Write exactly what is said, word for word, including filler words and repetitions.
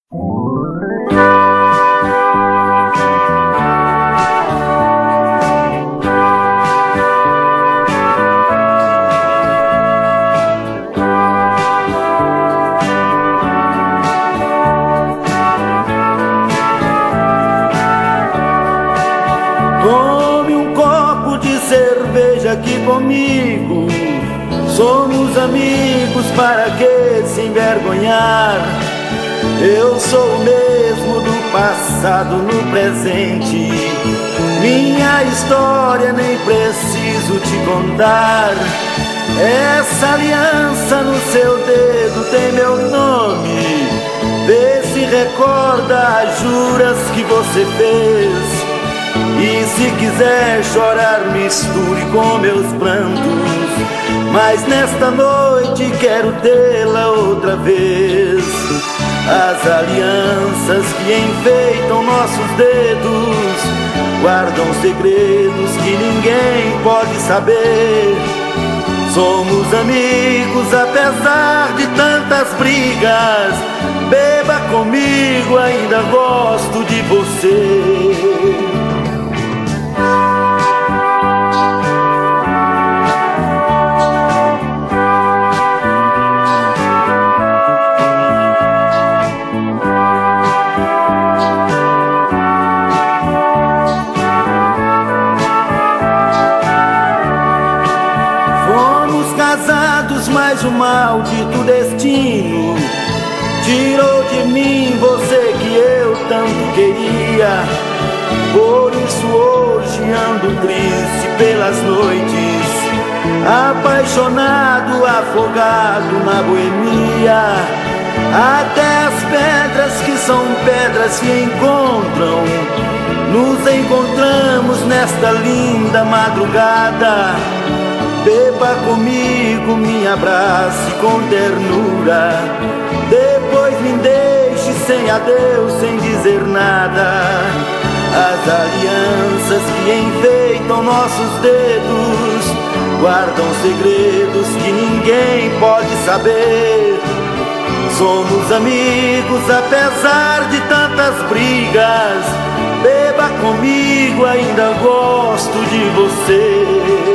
Tome um copo de cerveja aqui comigo. Somos amigos, para que se envergonhar? Eu sou o mesmo do passado no presente. Minha história nem preciso te contar. Essa aliança no seu dedo tem meu nome. Vê se recorda as juras que você fez. E se quiser chorar, misture com meus prantos. Mas nesta noite quero tê-la outra vez. As alianças que enfeitam nossos dedos guardam segredos que ninguém pode saber. Somos amigos apesar de tantas brigas. Beba comigo, ainda gosto de você. Casados, mas o maldito destino tirou de mim você que eu tanto queria. Por isso hoje ando triste pelas noites, apaixonado, afogado na boemia. Até as pedras que são pedras se encontram. Nos encontramos nesta linda madrugada. Beba comigo, me abrace com ternura. Depois me deixe sem adeus, sem dizer nada. As alianças que enfeitam nossos dedos guardam segredos que ninguém pode saber. Somos amigos apesar de tantas brigas. Beba comigo, ainda gosto de você.